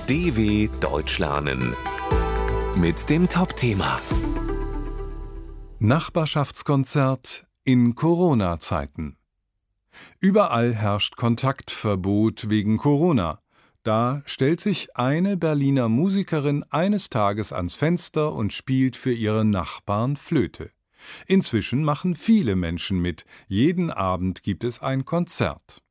DW Deutsch lernen mit dem Top-Thema Nachbarschaftskonzert in Corona-Zeiten. Überall herrscht Kontaktverbot wegen Corona. Da stellt sich eine Berliner Musikerin eines Tages ans Fenster und spielt für ihre Nachbarn Flöte. Inzwischen machen viele Menschen mit. Jeden Abend gibt es ein Konzert.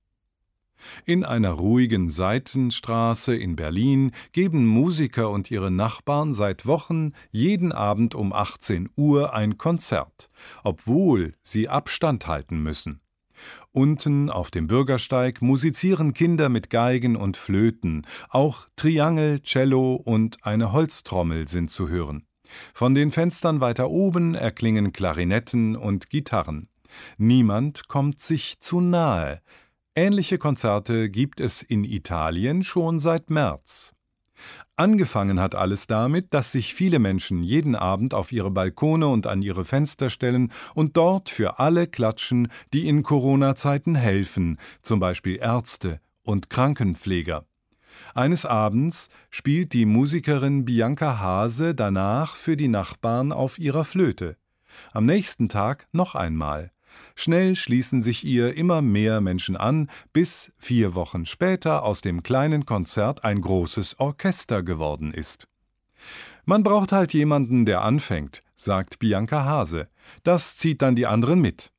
In einer ruhigen Seitenstraße in Berlin geben Musiker und ihre Nachbarn seit Wochen jeden Abend um 18 Uhr ein Konzert, obwohl sie Abstand halten müssen. Unten auf dem Bürgersteig musizieren Kinder mit Geigen und Flöten, auch Triangel, Cello und eine Holztrommel sind zu hören. Von den Fenstern weiter oben erklingen Klarinetten und Gitarren. Niemand kommt sich zu nahe. Ähnliche Konzerte gibt es in Italien schon seit März. Angefangen hat alles damit, dass sich viele Menschen jeden Abend auf ihre Balkone und an ihre Fenster stellen und dort für alle klatschen, die in Corona-Zeiten helfen, zum Beispiel Ärzte und Krankenpfleger. Eines Abends spielt die Musikerin Bianca Hase danach für die Nachbarn auf ihrer Flöte. Am nächsten Tag noch einmal. Schnell schließen sich ihr immer mehr Menschen an, bis 4 Wochen später aus dem kleinen Konzert ein großes Orchester geworden ist. Man braucht halt jemanden, der anfängt, sagt Bianca Hase. Das zieht dann die anderen mit.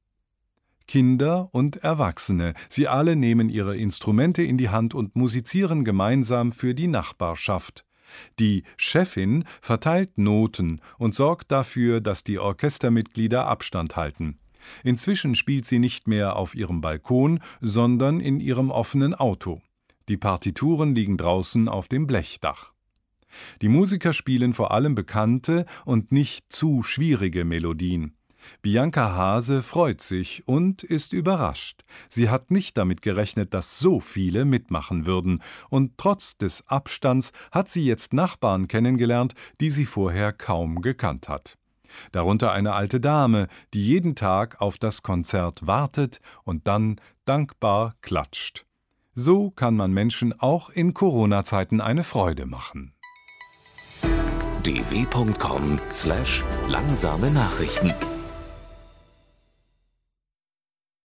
Kinder und Erwachsene, sie alle nehmen ihre Instrumente in die Hand und musizieren gemeinsam für die Nachbarschaft. Die Chefin verteilt Noten und sorgt dafür, dass die Orchestermitglieder Abstand halten. Inzwischen spielt sie nicht mehr auf ihrem Balkon, sondern in ihrem offenen Auto. Die Partituren liegen draußen auf dem Blechdach. Die Musiker spielen vor allem bekannte und nicht zu schwierige Melodien. Bianca Hase freut sich und ist überrascht. Sie hat nicht damit gerechnet, dass so viele mitmachen würden, und trotz des Abstands hat sie jetzt Nachbarn kennengelernt, die sie vorher kaum gekannt hat. Darunter eine alte Dame, die jeden Tag auf das Konzert wartet und dann dankbar klatscht. So kann man Menschen auch in Corona-Zeiten eine Freude machen. dw.com/langsame Nachrichten